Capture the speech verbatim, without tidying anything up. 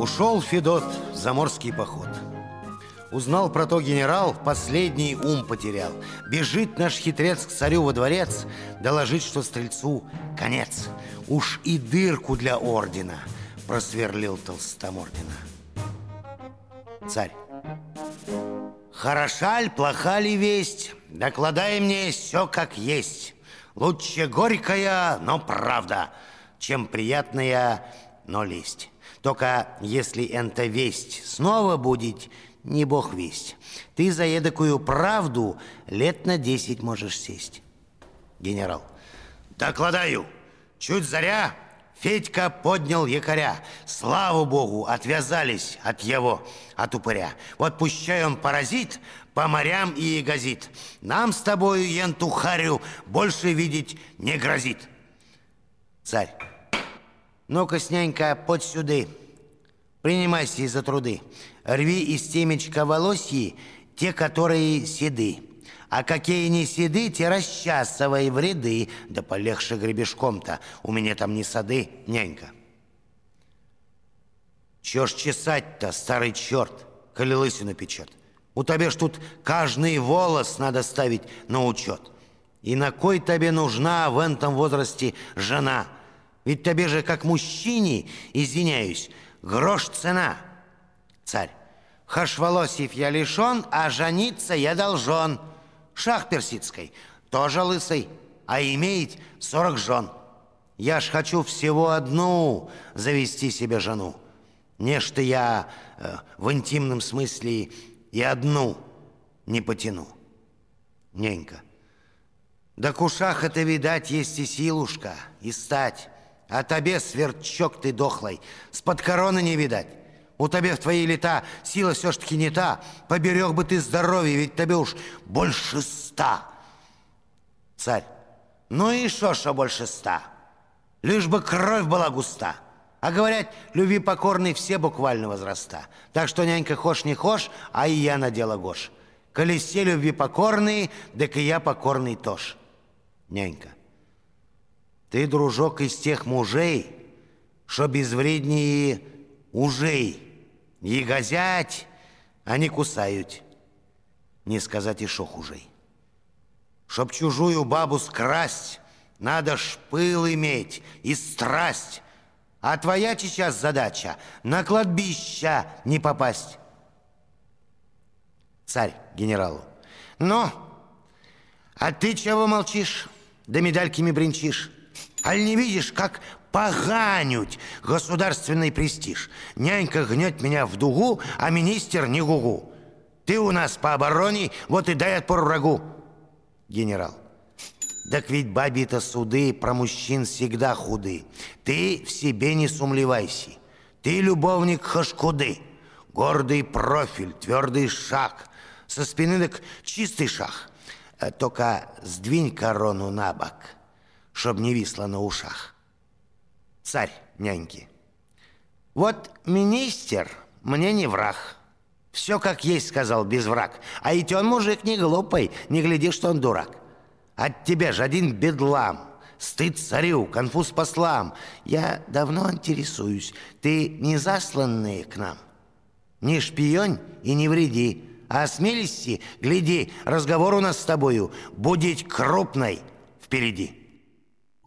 Ушел Федот в заморский поход. Узнал про то генерал, последний ум потерял. Бежит наш хитрец к царю во дворец, доложить, что стрельцу конец. Уж и дырку для ордена просверлил Толстомордина. Царь: хороша ль, плоха ли весть? Докладай мне все как есть. Лучше горькая, но правда, чем приятная, но лесть. Только если энта весть снова будет, не бог весть. Ты за эдакую правду лет на десять можешь сесть. Генерал: докладаю. Чуть заря, Федька поднял якоря. Слава богу, отвязались от его, от упыря. Вот пущай он паразит по морям и газит. Нам с тобою, енту харю, больше видеть не грозит. Царь: ну-ка, снянька, под сюды. Принимайся за труды. Рви из темечка волосьи те, которые седы. А какие не седы, те расчасывай в ряды. Да полегше гребешком-то, у меня там не сады, нянька. Чё ж чесать-то, старый черт, коли лысину печет? У тебя ж тут каждый волос надо ставить на учет. И на кой тебе нужна в этом возрасте жена? Ведь тебе же, как мужчине, извиняюсь, грош цена. Царь: хаш волосьев я лишен, а жениться я должен. Шах персидской тоже лысый, а имеет сорок жен. Я ж хочу всего одну завести себе жену. Нечто я э, в интимном смысле и одну не потяну. Ненька: да к ушах это, видать, есть и силушка, и стать. А тебе, сверчок ты дохлый, с-под короны не видать. У тебя в твои лета сила все-таки не та. Поберег бы ты здоровье, ведь тебе уж больше ста. Царь: ну и шо, шо больше ста? Лишь бы кровь была густа. А говорят, любви покорной все буквально возраста. Так что, нянька, хошь не хошь, а и я на дело гош. Коли все любви покорные, так и я покорный тоже. Нянька: ты, дружок, из тех мужей, шо безвреднее ужей. И газять, а не кусают. Не сказать и шо хужей. Чтоб чужую бабу скрасть, надо ж пыл иметь и страсть. А твоя сейчас задача на кладбище не попасть. Царь генералу: ну, а ты чего молчишь, да медальками бренчишь? Аль не видишь, как поганють государственный престиж? Нянька гнет меня в дугу, а министр не гугу. Ты у нас по обороне, вот и дай отпор врагу. Генерал: так ведь бабе-то суды про мужчин всегда худы. Ты в себе не сумлевайся. Ты любовник хашкуды. Гордый профиль, твердый шаг. Со спины так чистый шаг. Только сдвинь корону на бок, чтоб не висло на ушах. Царь няньки: вот министр мне не враг. Все как есть, сказал, без враг. А ведь он мужик не глупый, не гляди, что он дурак. От тебя же один бедлам, стыд царю, конфуз послам. Я давно интересуюсь, ты не засланный к нам? Не шпионь и не вреди, а осмелись, гляди, разговор у нас с тобою будет крупный впереди.